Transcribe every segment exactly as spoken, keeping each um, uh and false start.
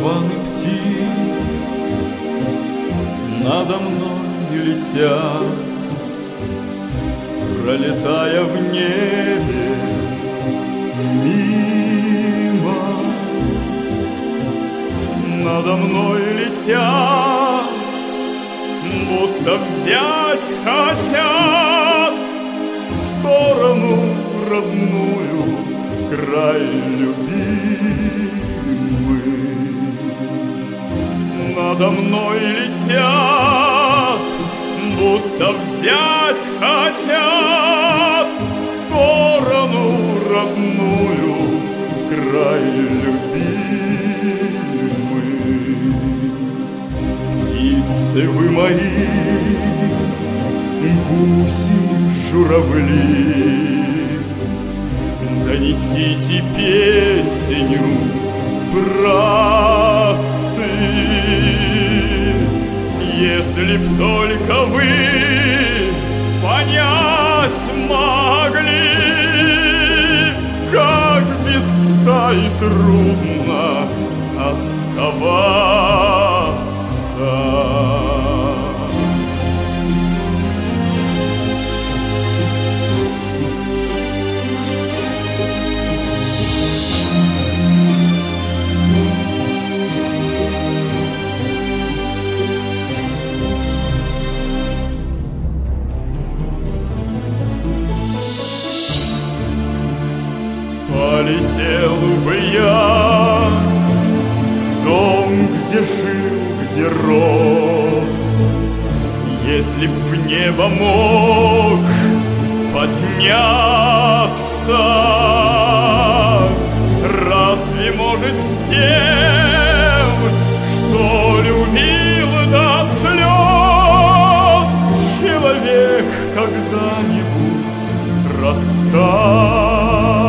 Караваны птиц надо мной летят, пролетая в небе мимо. Надо мной летят, будто взять хотят в сторону родную, край любимый. Надо мной летят, будто взять хотят в сторону родную, край любимый. Птицы вы мои, гуси, журавли, донесите песню, братцы. Если б только вы понять могли, как без стаи трудно оставаться. Полетел бы я в дом, где жил, где рос, если б в небо мог подняться. Разве может с тем, что любил до слез, человек когда-нибудь расстаться?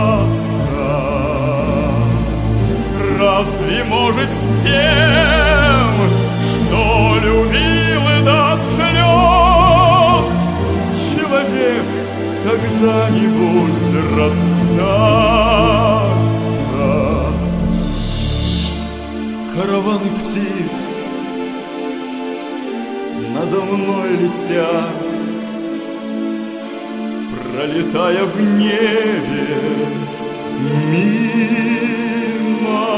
Разве может с тем, что любил до слез, человек когда-нибудь расстаться? Караваны птиц надо мной летят, пролетая в небе мимо.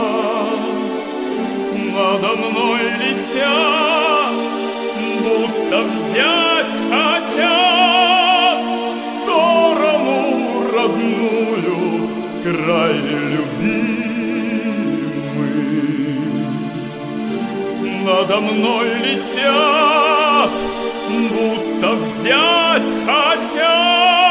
Надо мной летят, будто взять хотят в сторону родную, край любимый. Надо мной летят, будто взять хотят